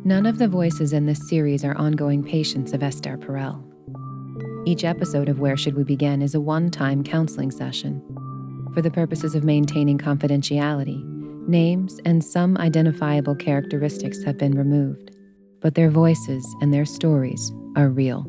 None of the voices in this series are ongoing patients of Esther Perel. Each episode of Where Should We Begin is a one-time counseling session. For the purposes of maintaining confidentiality, names and some identifiable characteristics have been removed, but their voices and their stories are real.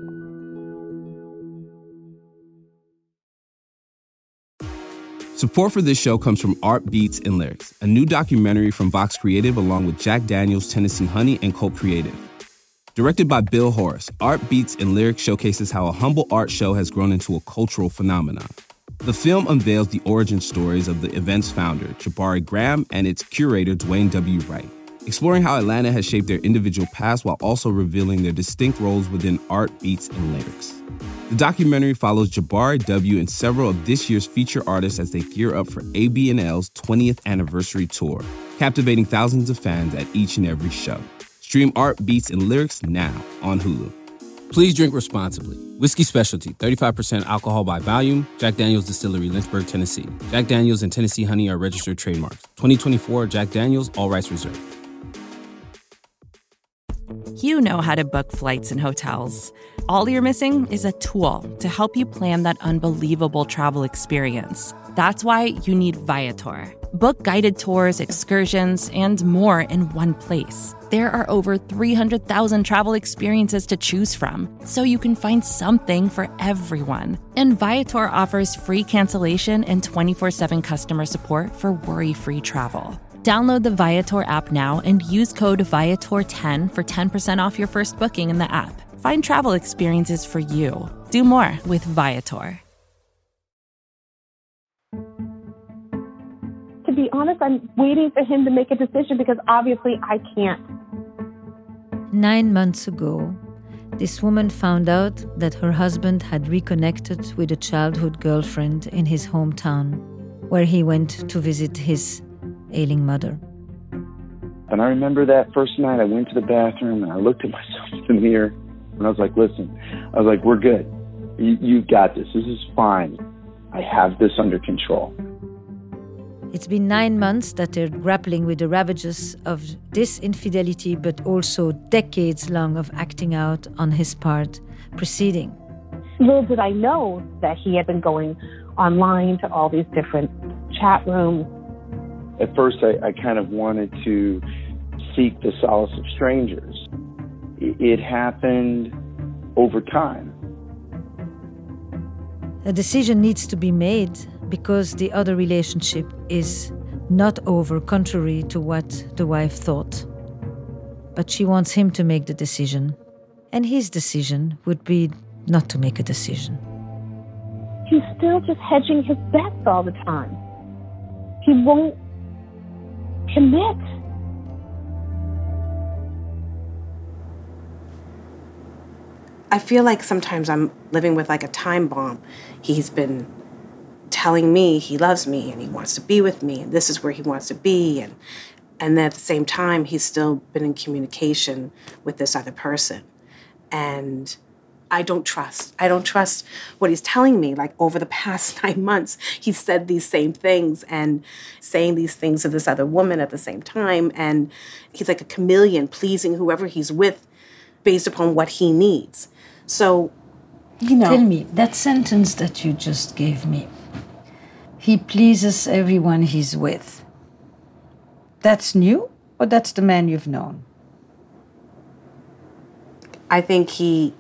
Support for this show comes from Art Beats and Lyrics, a new documentary from Vox Creative along with Jack Daniels, Tennessee Honey, and Cult Creative. Directed by Bill Horace, Art Beats and Lyrics showcases how a humble art show has grown into a cultural phenomenon. The film unveils the origin stories of the event's founder, Jabari Graham, and its curator, Dwayne W. Wright, exploring how Atlanta has shaped their individual paths while also revealing their distinct roles within Art Beats and Lyrics. The documentary follows Jabari W. and several of this year's feature artists as they gear up for AB&L's 20th anniversary tour, captivating thousands of fans at each and every show. Stream Art Beats and Lyrics now on Hulu. Please drink responsibly. Whiskey Specialty, 35% alcohol by volume. Jack Daniels Distillery, Lynchburg, Tennessee. Jack Daniels and Tennessee Honey are registered trademarks. 2024 Jack Daniels, all rights reserved. You know how to book flights and hotels. All you're missing is a tool to help you plan that unbelievable travel experience. That's why you need Viator. Book guided tours, excursions, and more in one place. There are over 300,000 travel experiences to choose from, so you can find something for everyone. And Viator offers free cancellation and 24/7 customer support for worry-free travel. Download the Viator app now and use code Viator10 for 10% off your first booking in the app. Find travel experiences for you. Do more with Viator. To be honest, I'm waiting for him to make a decision because obviously I can't. 9 months ago, this woman found out that her husband had reconnected with a childhood girlfriend in his hometown, where he went to visit his ailing mother. And I remember that first night I went to the bathroom and I looked at myself in the mirror and I was like, listen, we're good. You've got this. This is fine. I have this under control. It's been 9 months that they're grappling with the ravages of this infidelity, but also decades long of acting out on his part preceding. Little did I know that he had been going online to all these different chat rooms. At first, I kind of wanted to seek the solace of strangers. It happened over time. A decision needs to be made because the other relationship is not over, contrary to what the wife thought. But she wants him to make the decision. And his decision would be not to make a decision. He's still just hedging his bets all the time. He won't commit. I feel like sometimes I'm living with like a time bomb. He's been telling me he loves me and he wants to be with me and this is where he wants to be. And at the same time, he's still been in communication with this other person. And I don't trust what he's telling me. Like over the past 9 months, he's said these same things and saying these things to this other woman at the same time. And he's like a chameleon, pleasing whoever he's with based upon what he needs. So, Tell me, that sentence that you just gave me, he pleases everyone he's with. That's new, or that's the man you've known? I think he's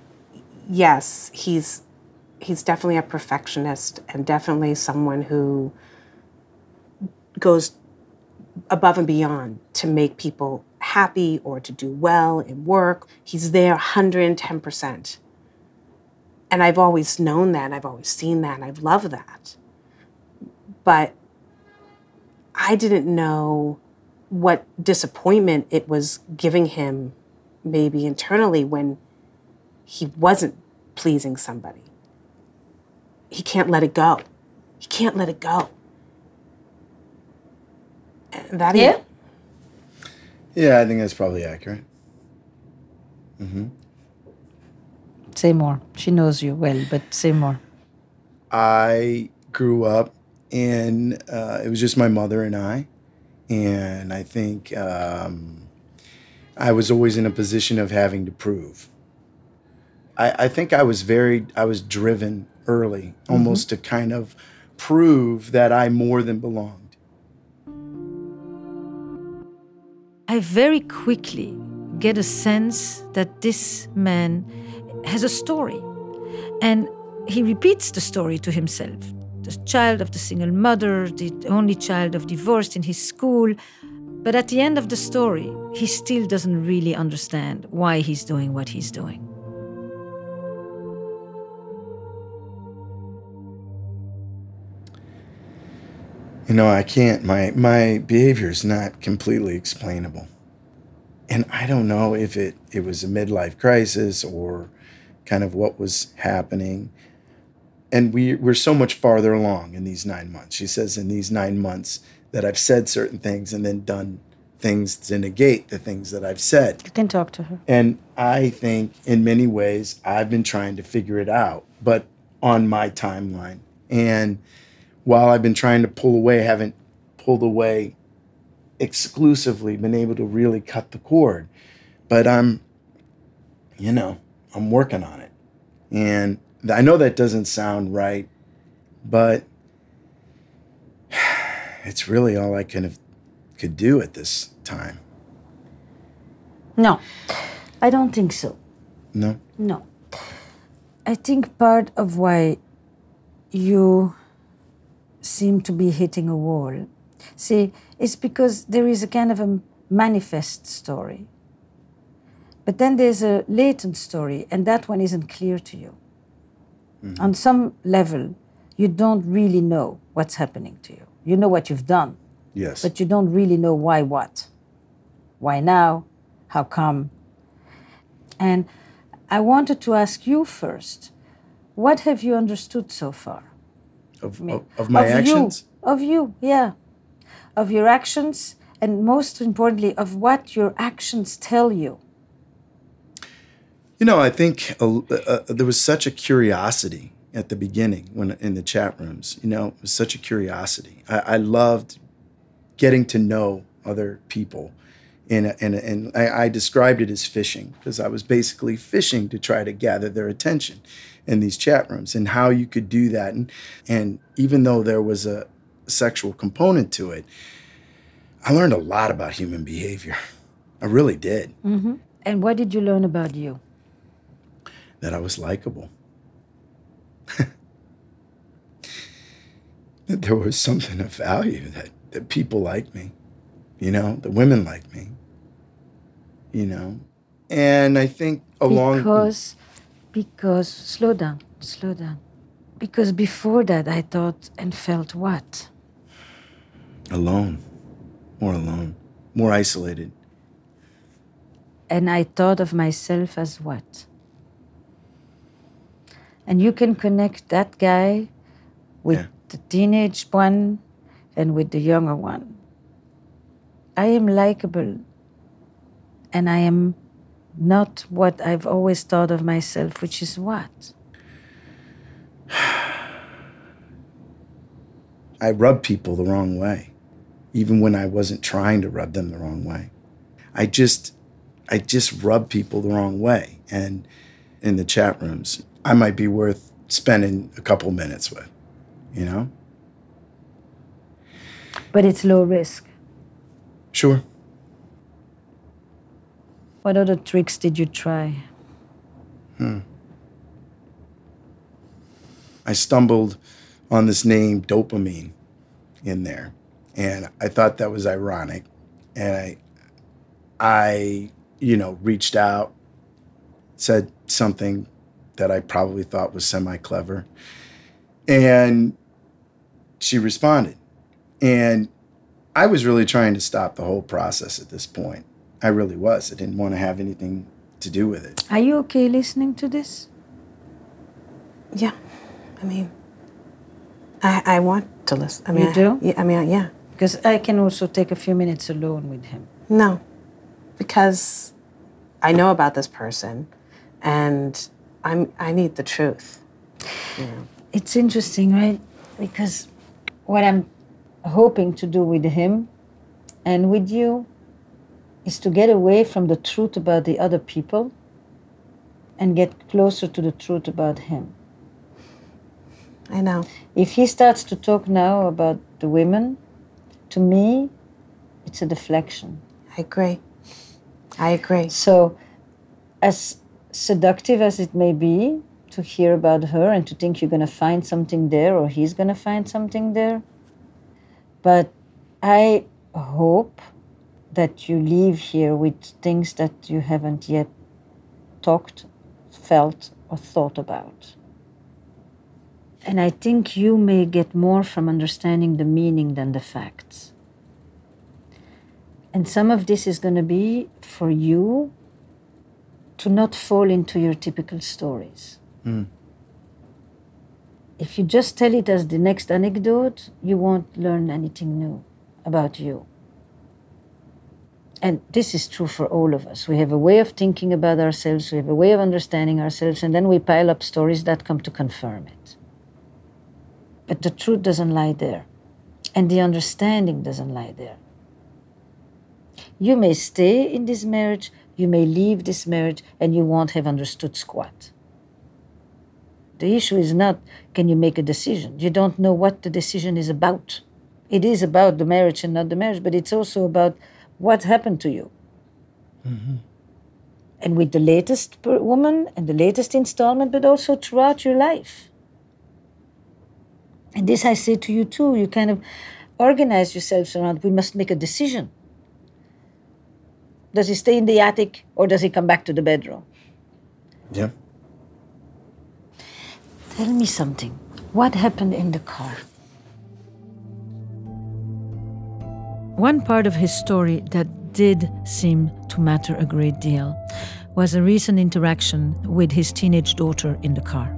definitely a perfectionist and definitely someone who goes above and beyond to make people happy or to do well in work. He's there 110%. And I've always known that, and I've always seen that, and I've loved that. But I didn't know what disappointment it was giving him maybe internally when he wasn't pleasing somebody. He can't let it go. He can't let it go. And that Yeah? Yeah, I think that's probably accurate. Mm-hmm. Say more. She knows you well, but say more. I grew up and it was just my mother and I. And I think I I was always in a position of having to prove. I think I was driven early, almost to kind of prove that I more than belonged. I very quickly get a sense that this man has a story. And he repeats the story to himself. The child of the single mother, the only child of divorced in his school. But at the end of the story, he still doesn't really understand why he's doing what he's doing. You know, I can't, my behavior is not completely explainable. And I don't know if it was a midlife crisis or kind of what was happening. And we're so much farther along in these 9 months. She says in these 9 months that I've said certain things and then done things to negate the things that I've said. You can talk to her. And I think in many ways I've been trying to figure it out, but on my timeline. And while I've been trying to pull away, I haven't pulled away exclusively, been able to really cut the cord. But I'm working on it. And I know that doesn't sound right, but it's really all I could do at this time. No, I don't think so. No? No. I think part of why you seem to be hitting a wall, see, it's because there is a kind of a manifest story. But then there's a latent story, and that one isn't clear to you. Mm-hmm. On some level, you don't really know what's happening to you. You know what you've done. Yes. But you don't really know why what. Why now? How come? And I wanted to ask you first, what have you understood so far? Of my actions? Of you, yeah. Of your actions, and most importantly, of what your actions tell you. You know, I think there was such a curiosity at the beginning when in the chat rooms. You know, it was such a curiosity. I loved getting to know other people. And I described it as fishing, because I was basically fishing to try to gather their attention in these chat rooms and how you could do that. And even though there was a sexual component to it, I learned a lot about human behavior. I really did. Mm-hmm. And what did you learn about you? That I was likable. That there was something of value, that people like me, you know, the women like me, you know. And I think Because, slow down. Because before that I thought and felt what? Alone, more isolated. And I thought of myself as what? And you can connect that guy with the teenage one and with the younger one. I am likable, and I am not what I've always thought of myself, which is what? I rub people the wrong way, even when I wasn't trying to rub them the wrong way. I just rub people the wrong way. And in the chat rooms, I might be worth spending a couple minutes with, you know? But it's low risk. Sure. What other tricks did you try? I stumbled on this name, dopamine, in there. And I thought that was ironic. And I reached out, said something that I probably thought was semi-clever. And she responded. And I was really trying to stop the whole process at this point. I really was. I didn't want to have anything to do with it. Are you okay listening to this? Yeah. I mean, I want to listen. I mean, you do? Yeah. Because I can also take a few minutes alone with him. No, because I know about this person, and I need the truth. You know? It's interesting, right? Because what I'm hoping to do with him and with you is to get away from the truth about the other people and get closer to the truth about him. I know. If he starts to talk now about the women, to me, it's a deflection. I agree. So, as seductive as it may be to hear about her and to think you're going to find something there or he's going to find something there, but I hope that you leave here with things that you haven't yet talked, felt, or thought about. And I think you may get more from understanding the meaning than the facts. And some of this is going to be for you to not fall into your typical stories. If you just tell it as the next anecdote, you won't learn anything new about you. And this is true for all of us. We have a way of thinking about ourselves, we have a way of understanding ourselves, and then we pile up stories that come to confirm it. But the truth doesn't lie there, and the understanding doesn't lie there. You may stay in this marriage, you may leave this marriage, and you won't have understood squat. The issue is not, can you make a decision? You don't know what the decision is about. It is about the marriage and not the marriage, but it's also about what happened to you. Mm-hmm. And with the latest woman and the latest installment, but also throughout your life. And this I say to you too, you kind of organize yourselves around, we must make a decision. Does he stay in the attic or does he come back to the bedroom? Yeah. Tell me something. What happened in the car? One part of his story that did seem to matter a great deal was a recent interaction with his teenage daughter in the car.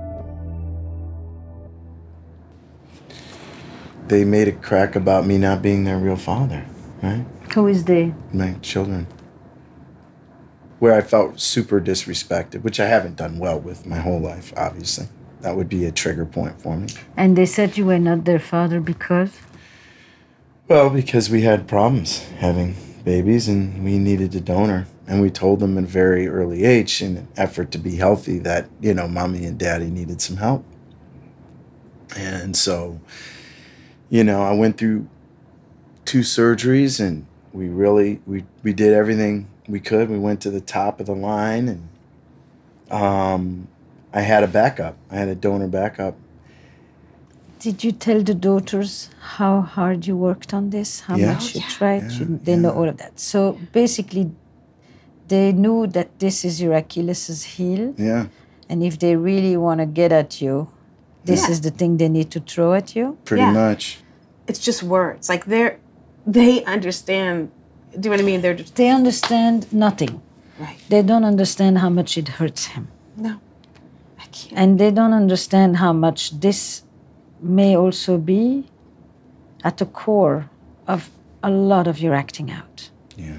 They made a crack about me not being their real father, right? Who is they? My children. Where I felt super disrespected, which I haven't done well with my whole life, obviously. That would be a trigger point for me. And they said you were not their father because? Well, because we had problems having babies and we needed a donor. And we told them at a very early age, in an effort to be healthy, that, mommy and daddy needed some help. And so, I went through 2 surgeries and we did everything we could. We went to the top of the line and I had a backup. I had a donor backup. Did you tell the daughters how hard you worked on this? How much you tried? They know all of that. So basically, they knew that this is your Achilles' heel. Yeah. And if they really want to get at you, this is the thing they need to throw at you? Pretty much. It's just words. Like they understand. Do you know what I mean? They understand nothing. Right. They don't understand how much it hurts him. No, I can't. And they don't understand how much this may also be at the core of a lot of your acting out. Yeah.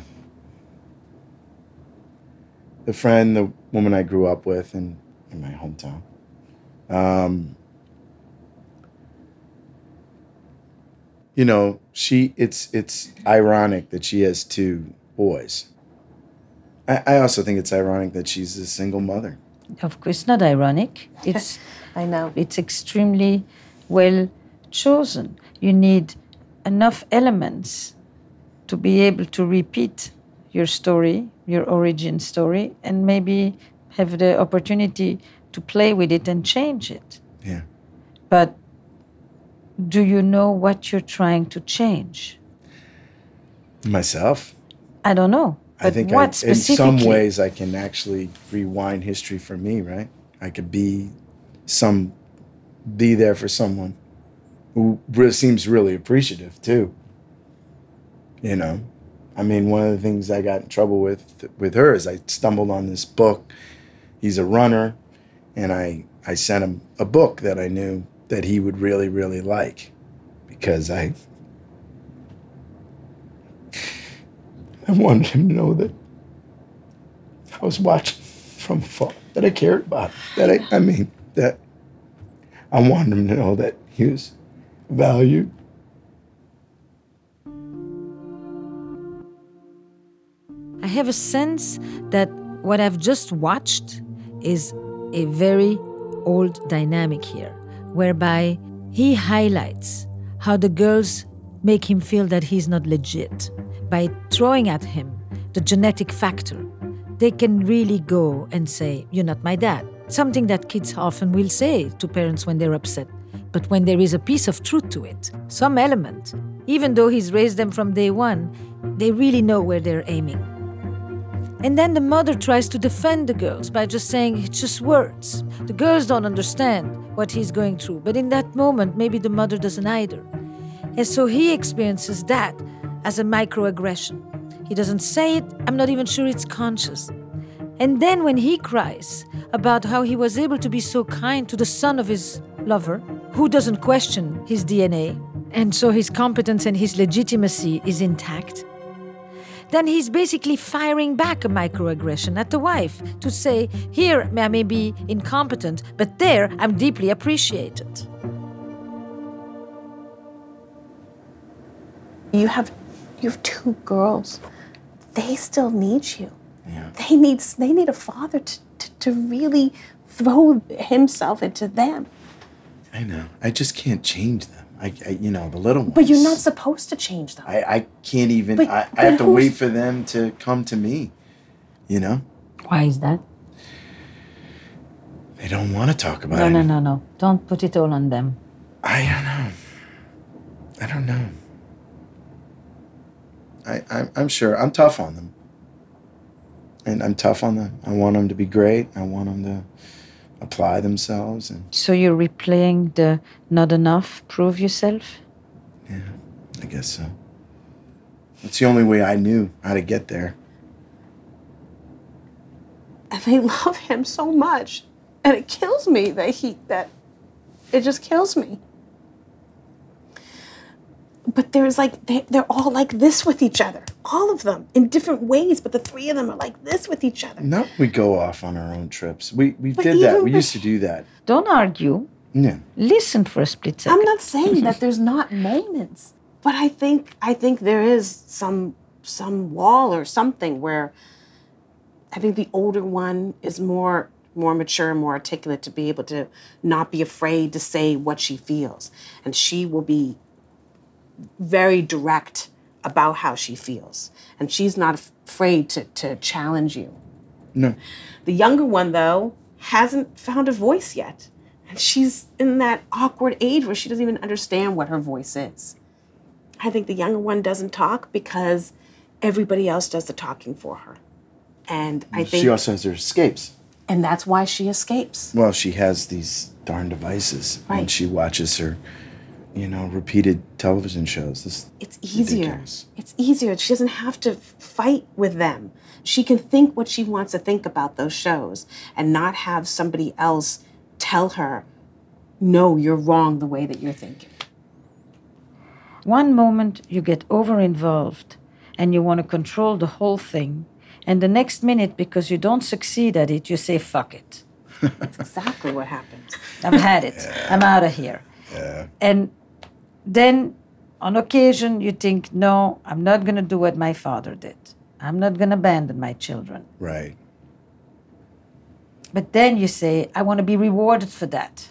The woman I grew up with in my hometown, it's ironic that she has 2 boys. I also think it's ironic that she's a single mother. Of course, it's not ironic. It's I know. It's extremely well chosen. You need enough elements to be able to repeat your story, your origin story, and maybe have the opportunity to play with it and change it. Yeah. But do you know what you're trying to change? Myself? I don't know. But I think what in specifically? some ways I can actually rewind history for me, right? I could be there for someone who seems really appreciative too. I mean, one of the things I got in trouble with her is I stumbled on this book. He's a runner, and I sent him a book that I knew that he would really, really like, because I wanted him to know that I was watching from afar, that I cared about him, that I wanted him to know that he was valued. have a sense that what I've just watched is a very old dynamic here, whereby he highlights how the girls make him feel that he's not legit. By throwing at him the genetic factor, they can really go and say, "You're not my dad." Something that kids often will say to parents when they're upset. But when there is a piece of truth to it, some element, even though he's raised them from day one, they really know where they're aiming. And then the mother tries to defend the girls by just saying, "It's just words. The girls don't understand what he's going through." But in that moment, maybe the mother doesn't either. And so he experiences that as a microaggression. He doesn't say it. I'm not even sure it's conscious. And then when he cries about how he was able to be so kind to the son of his lover, who doesn't question his DNA, and so his competence and his legitimacy is intact, then he's basically firing back a microaggression at the wife to say, "Here I may be incompetent, but there I'm deeply appreciated." You have two girls. They still need you. Yeah. They need a father to really throw himself into them. I know. I just can't change them. I the little ones. But you're not supposed to change them. I can't even. But I have to wait for them to come to me. Why is that? They don't want to talk about it. No. Don't put it all on them. I don't know. I'm sure. I'm tough on them. And I'm tough on them. I want them to be great. I want them to apply themselves. And So you're replaying the not enough, prove yourself? yeah, I guess so. It's the only way I knew how to get there. And they love him so much. And it kills me that it just kills me. But there's they're all like this with each other. All of them in different ways, but the three of them are like this with each other. No, we go off on our own trips. We did that. We used to do that. Don't argue. Yeah. Listen for a split second. I'm not saying that there's not moments, but I think there is some wall or something where I think the older one is more mature and more articulate to be able to not be afraid to say what she feels. And she will be very direct about how she feels. And she's not afraid to challenge you. No. The younger one, though, hasn't found a voice yet. And she's in that awkward age where she doesn't even understand what her voice is. I think the younger one doesn't talk because everybody else does the talking for her. And I think she also has her escapes. And that's why she escapes. Well, she has these darn devices. Right. And she watches her, repeated television shows. It's easier. Ridiculous. It's easier. She doesn't have to fight with them. She can think what she wants to think about those shows and not have somebody else tell her, "No, you're wrong the way that you're thinking." One moment you get over-involved and you want to control the whole thing, and the next minute, because you don't succeed at it, you say, "Fuck it." That's exactly what happens. I've had it. I'm out of here. Yeah. And then, on occasion, you think, "No, I'm not going to do what my father did. I'm not going to abandon my children." Right. But then you say, "I want to be rewarded for that."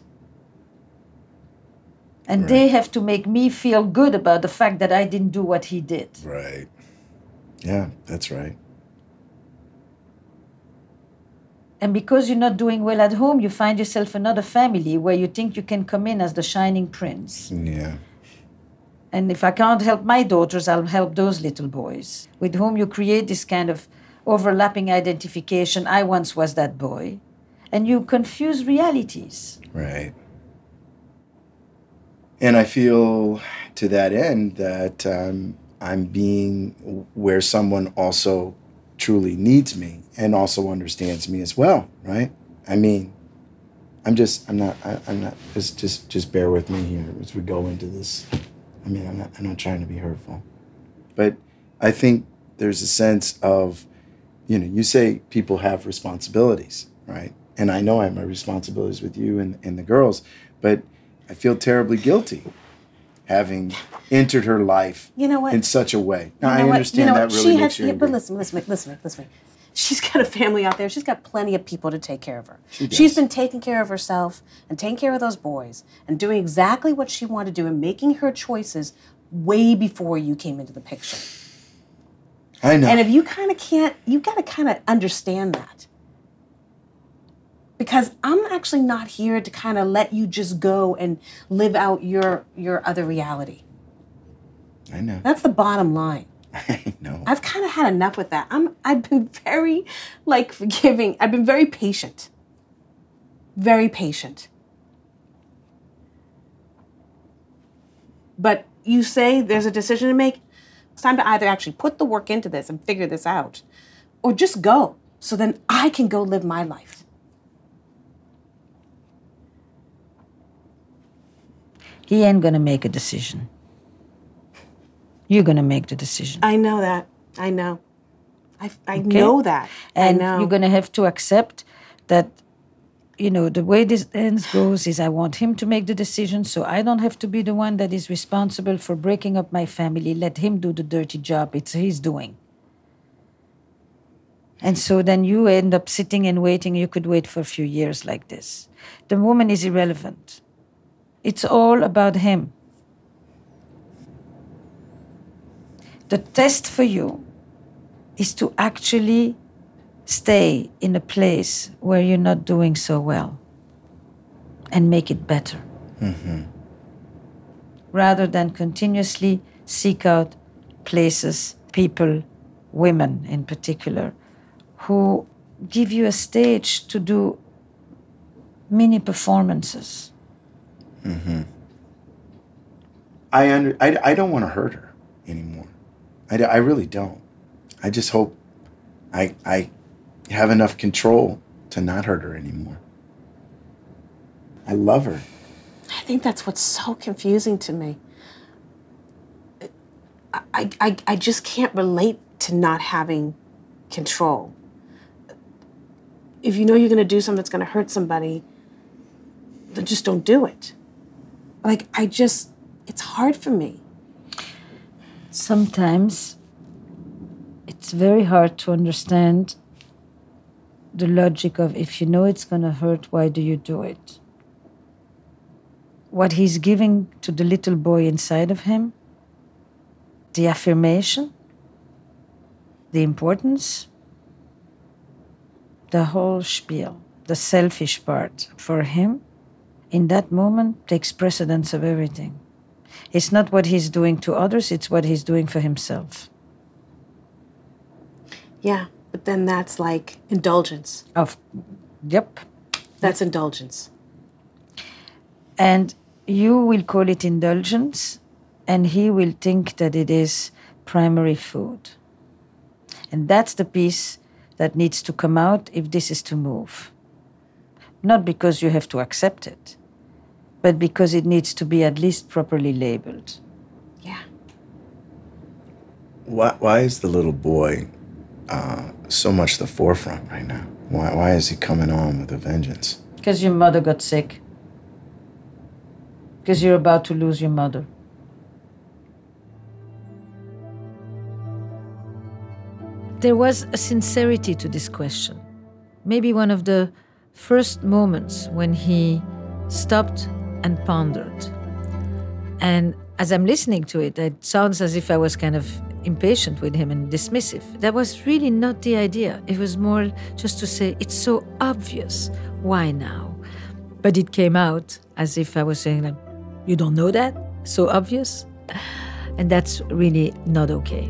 And they have to make me feel good about the fact that I didn't do what he did. Right. Yeah, that's right. And because you're not doing well at home, you find yourself another family where you think you can come in as the shining prince. Yeah. And if I can't help my daughters, I'll help those little boys with whom you create this kind of overlapping identification. I once was that boy. And you confuse realities. Right. And I feel to that end that I'm being where someone also truly needs me and also understands me as well, right? I mean, I'm not, just bear with me here as we go into this. I mean, I'm not trying to be hurtful. But I think there's a sense of, you say people have responsibilities, right? And I know I have my responsibilities with you and the girls, but I feel terribly guilty having entered her life in such a way. Now, I understand that really makes you angry. But listen. She's got a family out there. She's got plenty of people to take care of her. She's been taking care of herself and taking care of those boys and doing exactly what she wanted to do and making her choices way before you came into the picture. I know. And if you kind of can't, you got to kind of understand that. Because I'm actually not here to kind of let you just go and live out your other reality. I know. That's the bottom line. I know. I've kind of had enough with that. I've been very, forgiving. I've been very patient. Very patient. But you say there's a decision to make. It's time to either actually put the work into this and figure this out, or just go, so then I can go live my life. He ain't gonna make a decision. You're gonna make the decision. I know that. I know. I know that. And I know. you're gonna have to accept that, the way this ends goes is I want him to make the decision, so I don't have to be the one that is responsible for breaking up my family. Let him do the dirty job. It's his doing. And so then you end up sitting and waiting. You could wait for a few years like this. The woman is irrelevant. It's all about him. The test for you is to actually stay in a place where you're not doing so well and make it better. Mm-hmm. Rather than continuously seek out places, people, women in particular, who give you a stage to do mini performances. Mm-hmm. I don't want to hurt her anymore. I really don't. I just hope I have enough control to not hurt her anymore. I love her. I think that's what's so confusing to me. I just can't relate to not having control. If you know you're going to do something that's going to hurt somebody, then just don't do it. It's hard for me. Sometimes it's very hard to understand the logic of if you know it's going to hurt, why do you do it? What he's giving to the little boy inside of him, the affirmation, the importance, the whole spiel, the selfish part for him, in that moment takes precedence of everything. It's not what he's doing to others, it's what he's doing for himself. Yeah, but then that's like indulgence. Yep. That's indulgence. And you will call it indulgence, and he will think that it is primary food. And that's the piece that needs to come out if this is to move. Not because you have to accept it, but because it needs to be at least properly labeled. Yeah. Why is the little boy so much the forefront right now? Why is he coming on with a vengeance? Because your mother got sick. Because you're about to lose your mother. There was a sincerity to this question. Maybe one of the first moments when he stopped and pondered. And as I'm listening to it, it sounds as if I was kind of impatient with him and dismissive. That was really not the idea. It was more just to say, it's so obvious. Why now? But it came out as if I was saying, like, you don't know that? So obvious? And that's really not okay.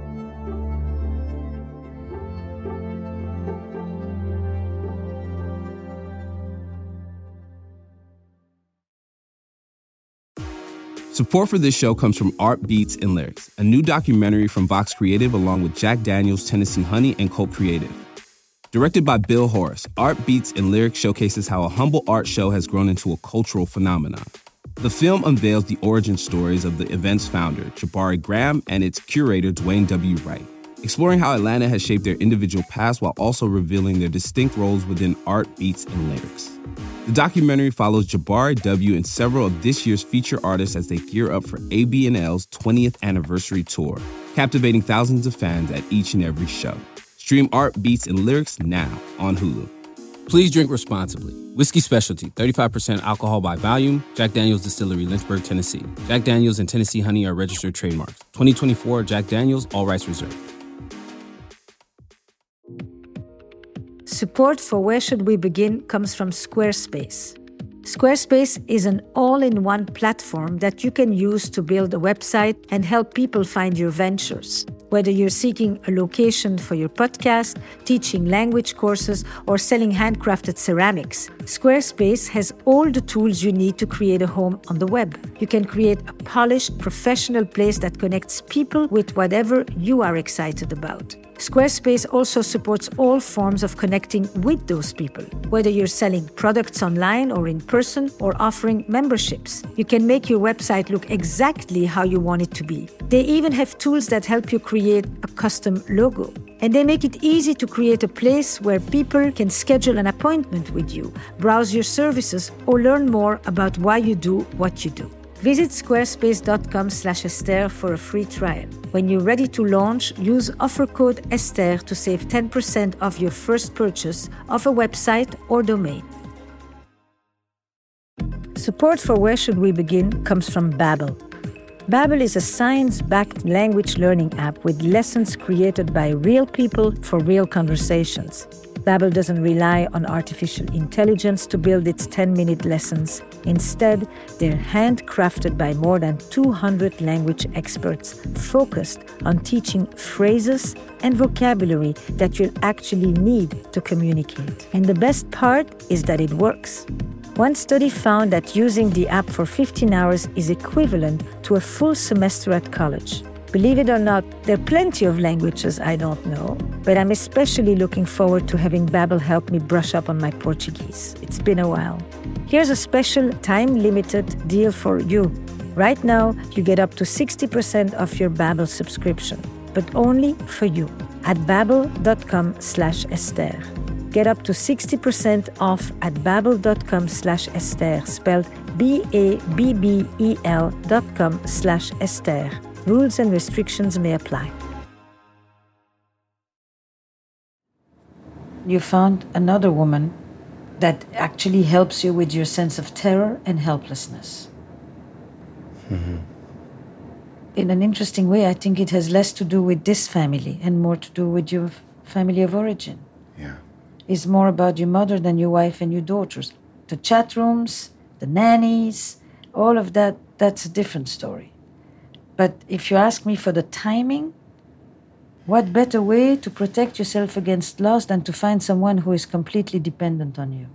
Support for this show comes from Art Beats and Lyrics, a new documentary from Vox Creative along with Jack Daniels, Tennessee Honey, and Colt Creative. Directed by Bill Horace, Art Beats and Lyrics showcases how a humble art show has grown into a cultural phenomenon. The film unveils the origin stories of the event's founder, Jabari Graham, and its curator, Dwayne W. Wright, exploring how Atlanta has shaped their individual paths while also revealing their distinct roles within art, beats, and lyrics. The documentary follows Jabari W. and several of this year's feature artists as they gear up for ABNL's 20th anniversary tour, captivating thousands of fans at each and every show. Stream Art, Beats, and Lyrics now on Hulu. Please drink responsibly. Whiskey Specialty, 35% alcohol by volume. Jack Daniel's Distillery, Lynchburg, Tennessee. Jack Daniel's and Tennessee Honey are registered trademarks. 2024 Jack Daniel's, all rights reserved. Support for Where Should We Begin comes from Squarespace. Squarespace is an all-in-one platform that you can use to build a website and help people find your ventures. Whether you're seeking a location for your podcast, teaching language courses, or selling handcrafted ceramics, Squarespace has all the tools you need to create a home on the web. You can create a polished, professional place that connects people with whatever you are excited about. Squarespace also supports all forms of connecting with those people, whether you're selling products online or in person or offering memberships. You can make your website look exactly how you want it to be. They even have tools that help you create a custom logo. And they make it easy to create a place where people can schedule an appointment with you, browse your services, or learn more about why you do what you do. Visit squarespace.com/Esther for a free trial. When you're ready to launch, use offer code Esther to save 10% off your first purchase of a website or domain. Support for Where Should We Begin comes from Babbel. Babbel is a science-backed language learning app with lessons created by real people for real conversations. Babbel doesn't rely on artificial intelligence to build its 10-minute lessons. Instead, they're handcrafted by more than 200 language experts focused on teaching phrases and vocabulary that you'll actually need to communicate. And the best part is that it works. One study found that using the app for 15 hours is equivalent to a full semester at college. Believe it or not, there are plenty of languages I don't know, but I'm especially looking forward to having Babbel help me brush up on my Portuguese. It's been a while. Here's a special time-limited deal for you. Right now, you get up to 60% off your Babbel subscription, but only for you at babbel.com/Esther. Get up to 60% off at babbel.com/Esther, spelled BABBEL.com/Esther. Rules and restrictions may apply. You found another woman that actually helps you with your sense of terror and helplessness. Mm-hmm. In an interesting way, I think it has less to do with this family and more to do with your family of origin. Yeah. It's more about your mother than your wife and your daughters. The chat rooms, the nannies, all of that, that's a different story. But if you ask me for the timing, what better way to protect yourself against loss than to find someone who is completely dependent on you?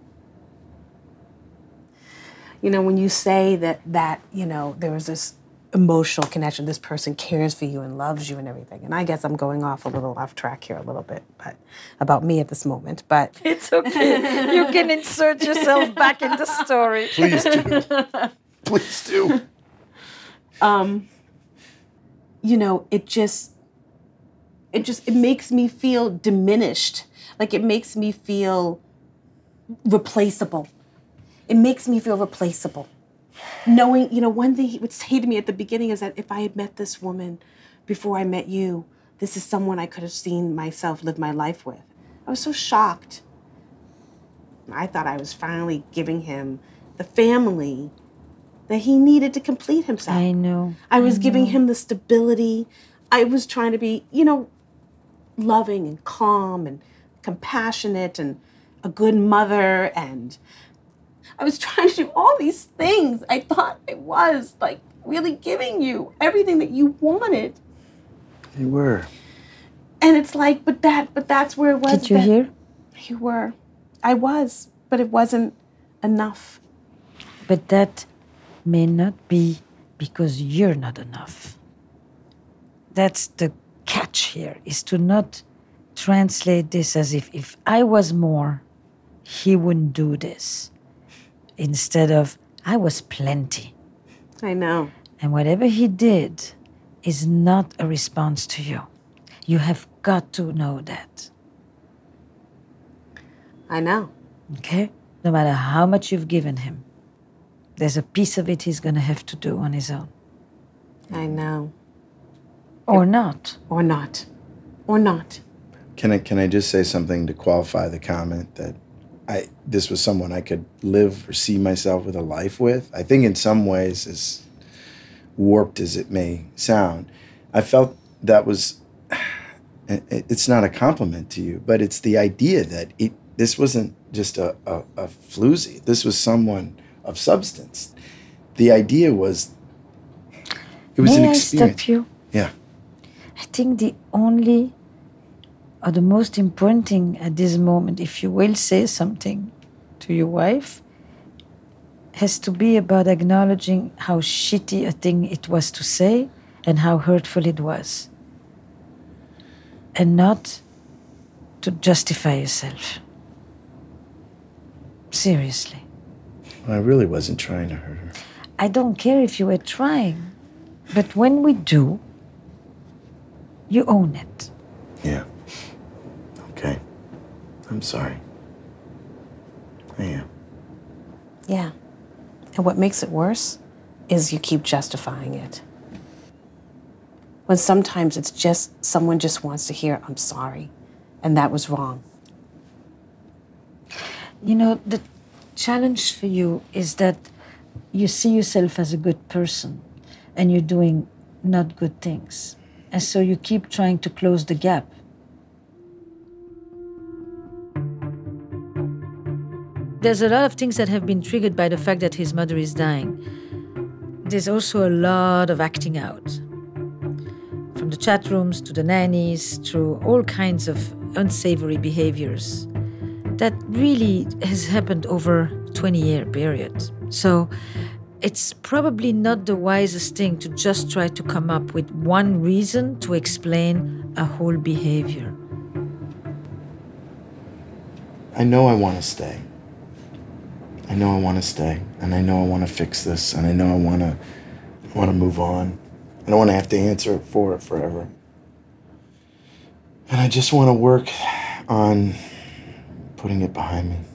You know, when you say that there was this emotional connection, this person cares for you and loves you and everything. And I guess I'm going off track here a little bit, but about me at this moment. But it's okay. You can insert yourself back in the story. Please do. Please do. It makes me feel diminished. Like it makes me feel replaceable. It makes me feel replaceable. Knowing, one thing he would say to me at the beginning is that if I had met this woman before I met you, this is someone I could have seen myself live my life with. I was so shocked. I thought I was finally giving him the family that he needed to complete himself. I know. I was giving him the stability. I was trying to be, loving and calm and compassionate and a good mother. And I was trying to do all these things. I thought I was really giving you everything that you wanted. You were. And it's but that's where it was. Did you hear? You were. I was, but it wasn't enough. But that may not be because you're not enough. That's the catch here, is to not translate this as if I was more, he wouldn't do this. Instead of, I was plenty. I know. And whatever he did is not a response to you. You have got to know that. I know. Okay? no matter how much you've given him, there's a piece of it he's going to have to do on his own. I know. Or not. Or not. Or not. Can I just say something to qualify the comment that this was someone I could live or see myself with a life with? I think in some ways, as warped as it may sound, I felt that was, it's not a compliment to you, but it's the idea that this wasn't just a floozy. This was someone of substance. The idea was, it was an experience. May I stop you? Yeah. I think the only or the most important thing at this moment, if you will say something to your wife, has to be about acknowledging how shitty a thing it was to say and how hurtful it was. And not to justify yourself. Seriously. I really wasn't trying to hurt her. I don't care if you were trying, but when we do, you own it. Yeah. Okay. I'm sorry. I am. Yeah. And what makes it worse is you keep justifying it. When sometimes it's just someone just wants to hear, I'm sorry, and that was wrong. You know, the challenge for you is that you see yourself as a good person and you're doing not good things. And so you keep trying to close the gap. There's a lot of things that have been triggered by the fact that his mother is dying. There's also a lot of acting out. From the chat rooms to the nannies, through all kinds of unsavory behaviors. That really has happened over a 20-year period. So it's probably not the wisest thing to just try to come up with one reason to explain a whole behavior. I know I want to stay. I know I want to stay, and I know I want to fix this, and I know I want to move on. I don't want to have to answer for it forever. And I just want to work on putting it behind me.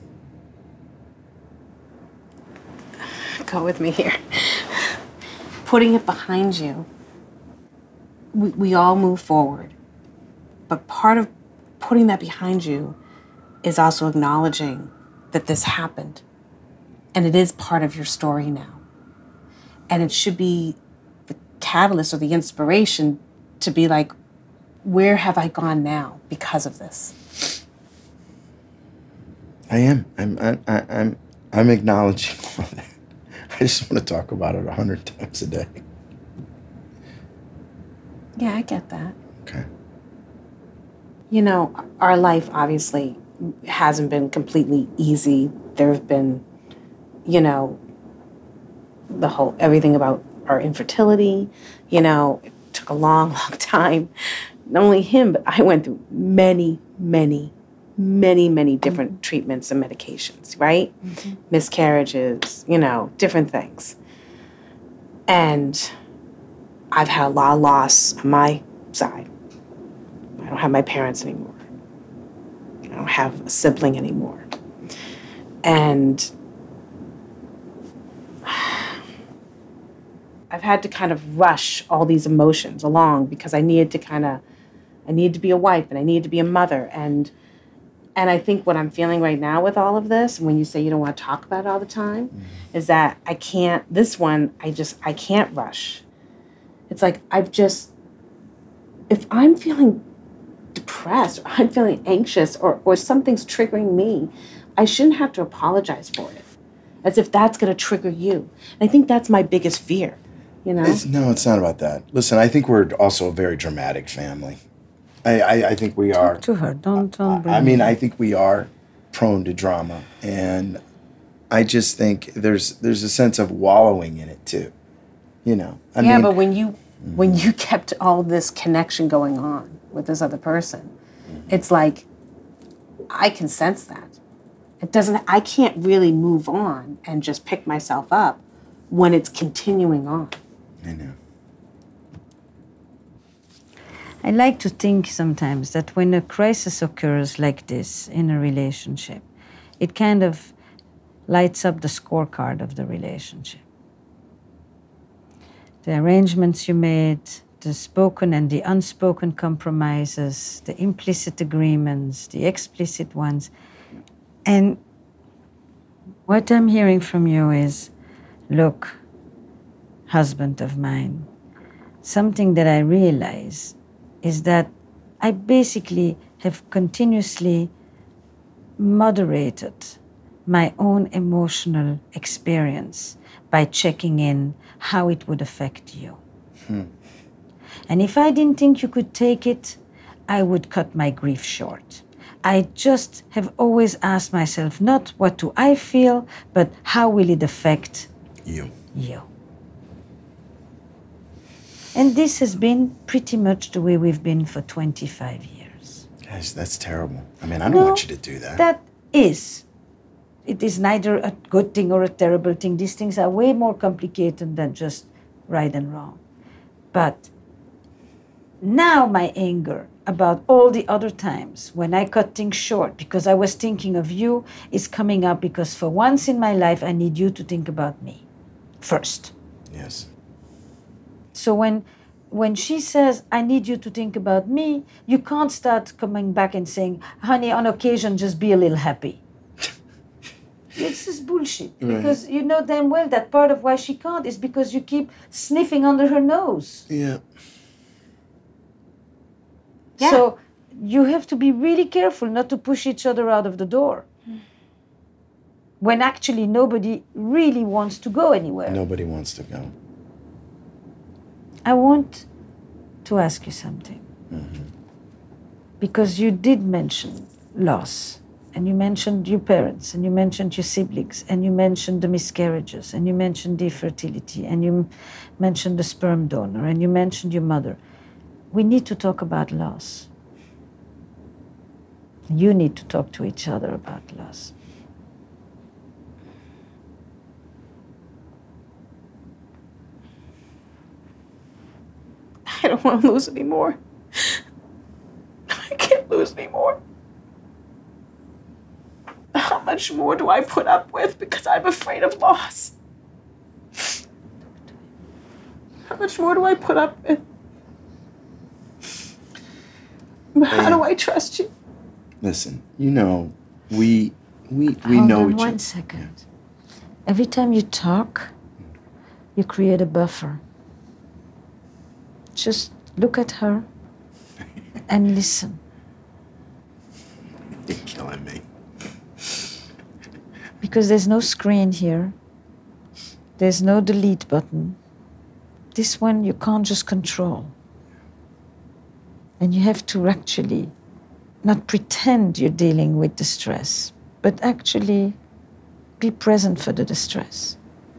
Go with me here. Putting it behind you. We all move forward. But part of putting that behind you is also acknowledging that this happened. And it is part of your story now. And it should be the catalyst or the inspiration to be like, where have I gone now because of this? I am. I'm acknowledging all that. I just want to talk about it 100 times a day. Yeah, I get that. Okay. You know, our life obviously hasn't been completely easy. There have been, you know, everything about our infertility, you know, it took a long, long time. Not only him, but I went through many different treatments and medications, right? Mm-hmm. Miscarriages, you know, different things. And I've had a lot of loss on my side. I don't have my parents anymore. I don't have a sibling anymore. And I've had to kind of rush all these emotions along because I needed to be a wife and I needed to be a mother. And I think what I'm feeling right now with all of this, when you say you don't want to talk about it all the time, is that I can't rush. It's like if I'm feeling depressed or I'm feeling anxious or something's triggering me, I shouldn't have to apologize for it, as if that's going to trigger you. And I think that's my biggest fear, you know? No, it's not about that. Listen, I think we're also a very dramatic family. I think we are. Talk to her. Don't I think we are prone to drama. And I just think there's a sense of wallowing in it, too. You know? I mean, but when you kept all this connection going on with this other person, it's like, I can sense that. I can't really move on and just pick myself up when it's continuing on. I know. I like to think sometimes that when a crisis occurs like this in a relationship, it kind of lights up the scorecard of the relationship. The arrangements you made, the spoken and the unspoken compromises, the implicit agreements, the explicit ones. And what I'm hearing from you is, look, husband of mine, something that I realize is that I basically have continuously moderated my own emotional experience by checking in how it would affect you. And if I didn't think you could take it, I would cut my grief short. I just have always asked myself, not what do I feel, but how will it affect you. And this has been pretty much the way we've been for 25 years. Guys, that's terrible. I mean, I don't want you to do that. That is. It is neither a good thing or a terrible thing. These things are way more complicated than just right and wrong. But now my anger about all the other times when I cut things short because I was thinking of you is coming up because for once in my life I need you to think about me first. Yes. So when she says, I need you to think about me, you can't start coming back and saying, honey, on occasion, just be a little happy. This is bullshit. Right. Because you know damn well that part of why she can't is because you keep sniffing under her nose. Yeah. So you have to be really careful not to push each other out of the door. When actually nobody really wants to go anywhere. Nobody wants to go. I want to ask you something. Mm-hmm. Because you did mention loss. And you mentioned your parents, and you mentioned your siblings, and you mentioned the miscarriages, and you mentioned the infertility, and you mentioned the sperm donor, and you mentioned your mother. We need to talk about loss. You need to talk to each other about loss. I don't want to lose any more. I can't lose any more. How much more do I put up with because I'm afraid of loss? How much more do I put up with? How do I trust you? Listen, you know, we know Hold each on other. 1 second. Every time you talk, you create a buffer. Just look at her and listen. You're killing me. Because there's no screen here. There's no delete button. This one you can't just control. And you have to actually not pretend you're dealing with distress, but actually be present for the distress.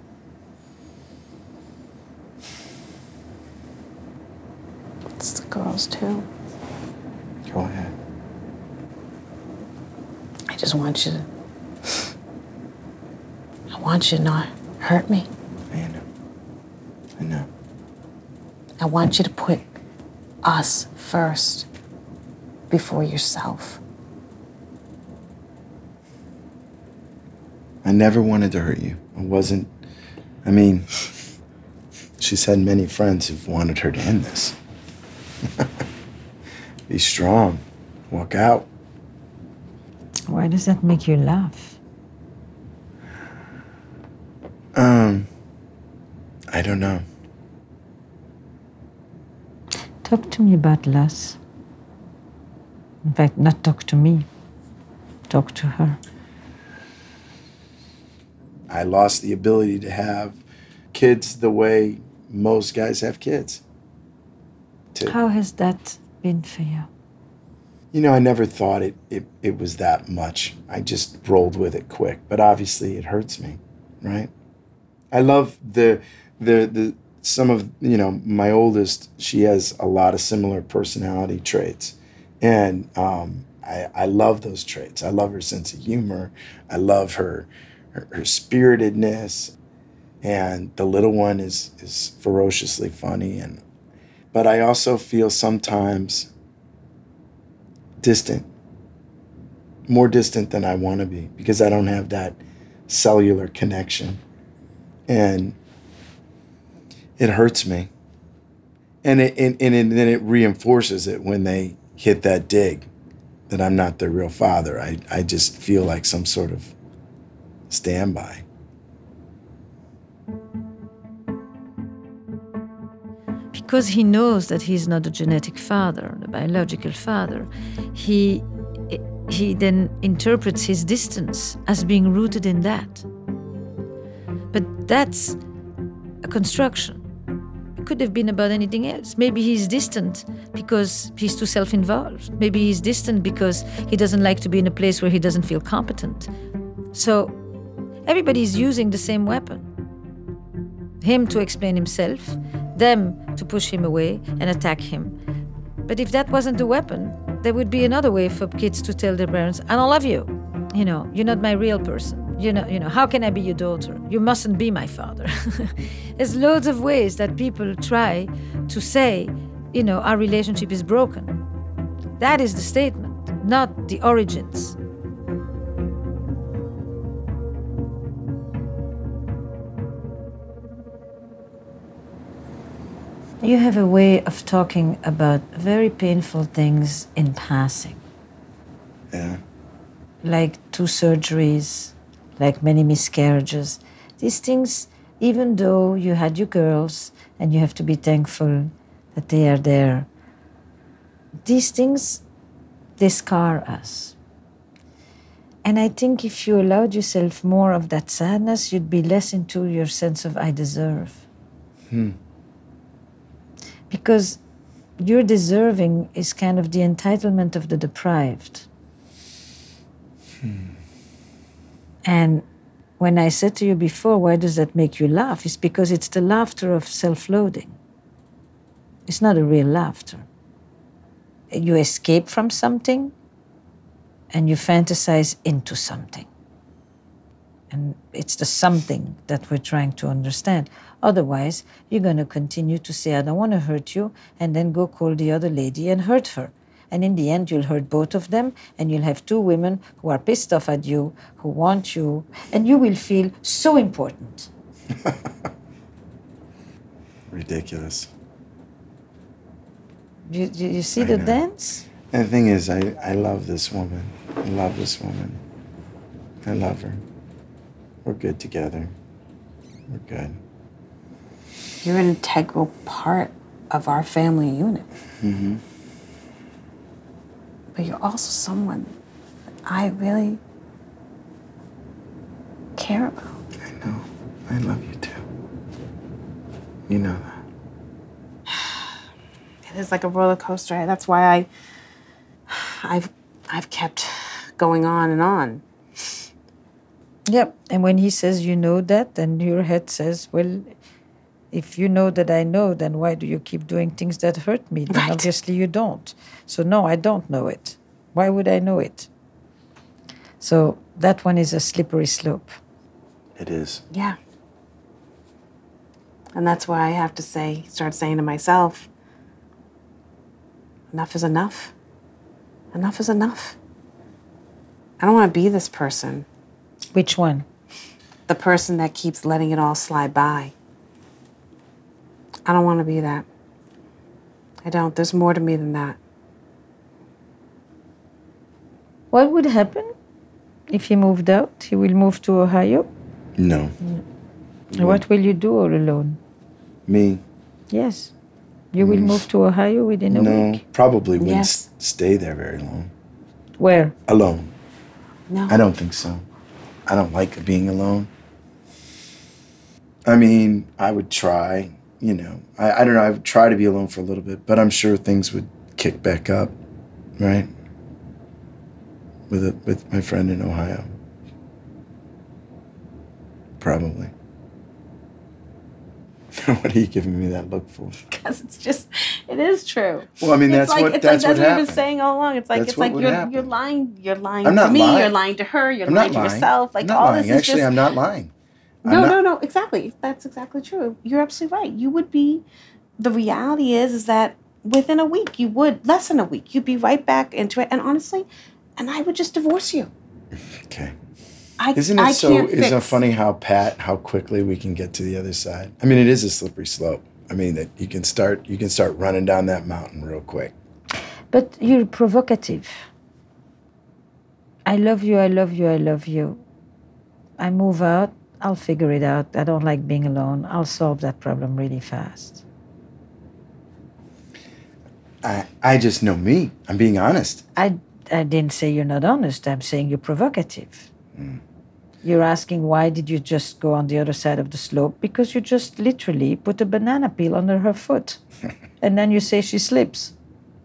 It's the girls, too. Go ahead. I just want you to... I want you to not hurt me. I know. I want you to put us first before yourself. I never wanted to hurt you. I mean, she's had many friends who've wanted her to end this. Be strong. Walk out. Why does that make you laugh? I don't know. Talk to me about loss. In fact, not talk to me. Talk to her. I lost the ability to have kids the way most guys have kids. How has that been for you? You know, I never thought it was that much. I just rolled with it quick. But obviously it hurts me, right? I love some of, you know, my oldest, she has a lot of similar personality traits. And I love those traits. I love her sense of humor. I love her spiritedness. And the little one is ferociously funny. But I also feel sometimes distant, more distant than I want to be, because I don't have that cellular connection. And it hurts me. And then it reinforces it when they hit that dig that I'm not their real father. I just feel like some sort of standby. Because he knows that he's not a genetic father, the biological father, he then interprets his distance as being rooted in that. But that's a construction. It could have been about anything else. Maybe he's distant because he's too self-involved. Maybe he's distant because he doesn't like to be in a place where he doesn't feel competent. So everybody's using the same weapon. Him to explain himself, them to push him away and attack him. But if that wasn't the weapon, there would be another way for kids to tell their parents, I don't love you. You know, you're not my real person. You know, how can I be your daughter? You mustn't be my father. There's loads of ways that people try to say, you know, our relationship is broken. That is the statement, not the origins. You have a way of talking about very painful things in passing. Yeah. Like 2 surgeries, like many miscarriages. These things, even though you had your girls and you have to be thankful that they are there, these things, they scar us. And I think if you allowed yourself more of that sadness, you'd be less into your sense of I deserve. Because your deserving is kind of the entitlement of the deprived. And when I said to you before, why does that make you laugh? It's because it's the laughter of self-loathing. It's not a real laughter. You escape from something and you fantasize into something. And it's the something that we're trying to understand. Otherwise, you're going to continue to say, I don't want to hurt you, and then go call the other lady and hurt her. And in the end, you'll hurt both of them, and you'll have 2 women who are pissed off at you, who want you, and you will feel so important. Ridiculous. You see the dance? And the thing is, I love this woman. I love this woman. I love her. We're good together. We're good. You're an integral part of our family unit. Mm-hmm. But you're also someone that I really care about. I know. I love you too. You know that. It is like a roller coaster. That's why I've kept going on and on. Yep. And when he says you know that, then your head says, well, if you know that I know, then why do you keep doing things that hurt me? Then Right. Obviously you don't. So no, I don't know it. Why would I know it? So that one is a slippery slope. It is. Yeah. And that's why I have to start saying to myself, enough is enough. Enough is enough. I don't want to be this person. Which one? The person that keeps letting it all slide by. I don't want to be that. I don't. There's more to me than that. What would happen if he moved out? He will move to Ohio? No. And what will you do all alone? Me? Yes. You will move to Ohio within a No, week? probably wouldn't Yes. stay there very long. Where? Alone. No. I don't think so. I don't like being alone. I mean, I would try, you know. I don't know, I would try to be alone for a little bit, but I'm sure things would kick back up, right? With my friend in Ohio. Probably. What are you giving me that look for? Because it is true. Well, I mean, that's what that's what happened. we've been saying all along. It's like That's what would happen. you're lying I'm to not me, lying. you're lying to her, you're I'm lying not to lying. yourself. Like I'm not all lying. this is Actually, just I'm not lying. No, exactly. That's exactly true. You're absolutely right. You would be, the reality is that within a week, you would, less than a week, you'd be right back into it. And honestly, and I would just divorce you. Okay. Isn't it funny how quickly we can get to the other side? I mean, it is a slippery slope. I mean, that you can start running down that mountain real quick. But you're provocative. I love you, I love you, I love you. I move out, I'll figure it out. I don't like being alone. I'll solve that problem really fast. I just know me. I'm being honest. I didn't say you're not honest. I'm saying you're provocative. You're asking why did you just go on the other side of the slope? Because you just literally put a banana peel under her foot. And then you say she slips.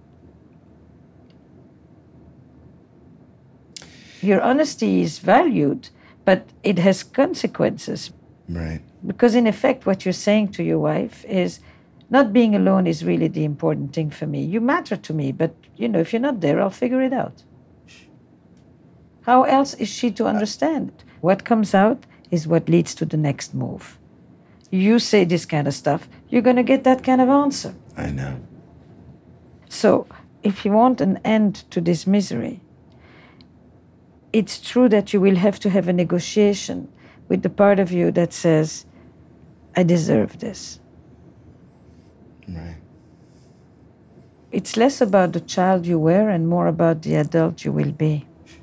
Your honesty is valued, but it has consequences. Right. Because in effect, what you're saying to your wife is, not being alone is really the important thing for me. You matter to me, but, if you're not there, I'll figure it out. How else is she to understand it? What comes out is what leads to the next move. You say this kind of stuff, you're going to get that kind of answer. I know. So, if you want an end to this misery, it's true that you will have to have a negotiation with the part of you that says, I deserve this. Right. It's less about the child you were and more about the adult you will be.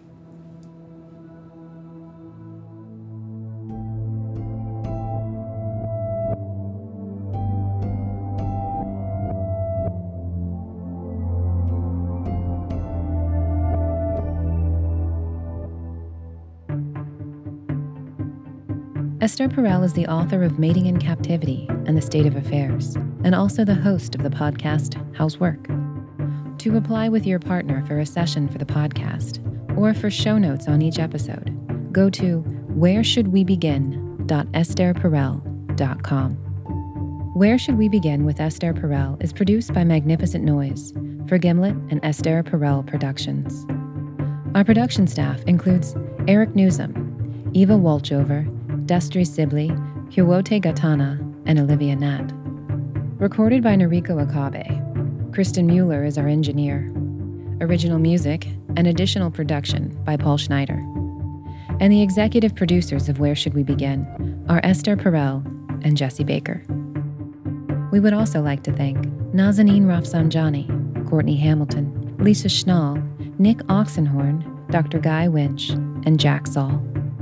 Esther Perel is the author of Mating in Captivity and the State of Affairs, and also the host of the podcast, How's Work? To apply with your partner for a session for the podcast, or for show notes on each episode, go to whereshouldwebegin.estherperel.com. Where Should We Begin with Esther Perel is produced by Magnificent Noise for Gimlet and Esther Perel Productions. Our production staff includes Eric Newsom, Eva Walchover, Destry Sibley, Huwote Gatana, and Olivia Nat. Recorded by Noriko Akabe. Kristen Mueller is our engineer. Original music and additional production by Paul Schneider. And the executive producers of Where Should We Begin are Esther Perel and Jesse Baker. We would also like to thank Nazanin Rafsanjani, Courtney Hamilton, Lisa Schnall, Nick Oxenhorn, Dr. Guy Winch, and Jack Saul.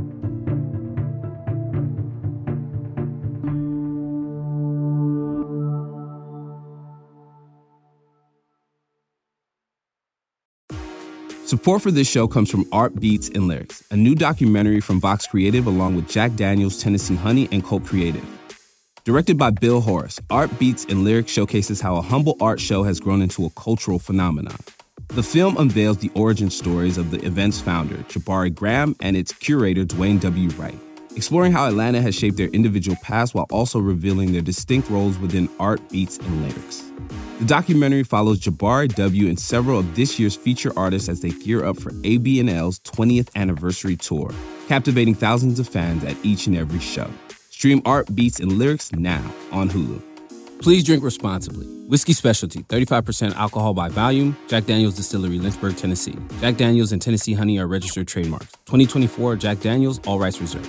Support for this show comes from Art Beats and Lyrics, a new documentary from Vox Creative along with Jack Daniels, Tennessee Honey, and Colt Creative. Directed by Bill Horace, Art Beats and Lyrics showcases how a humble art show has grown into a cultural phenomenon. The film unveils the origin stories of the event's founder, Jabari Graham, and its curator, Dwayne W. Wright, exploring how Atlanta has shaped their individual past while also revealing their distinct roles within art, beats, and lyrics. The documentary follows Jabari W. and several of this year's feature artists as they gear up for ABNL's 20th anniversary tour, captivating thousands of fans at each and every show. Stream Art, Beats, and Lyrics now on Hulu. Please drink responsibly. Whiskey Specialty, 35% alcohol by volume. Jack Daniel's Distillery, Lynchburg, Tennessee. Jack Daniel's and Tennessee Honey are registered trademarks. 2024 Jack Daniel's, all rights reserved.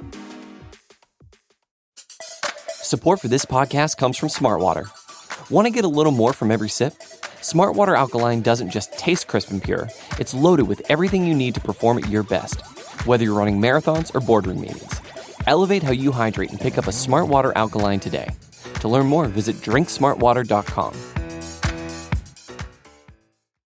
Support for this podcast comes from Smartwater. Want to get a little more from every sip? Smartwater Alkaline doesn't just taste crisp and pure. It's loaded with everything you need to perform at your best, whether you're running marathons or boardroom meetings. Elevate how you hydrate and pick up a Smartwater Alkaline today. To learn more, visit drinksmartwater.com.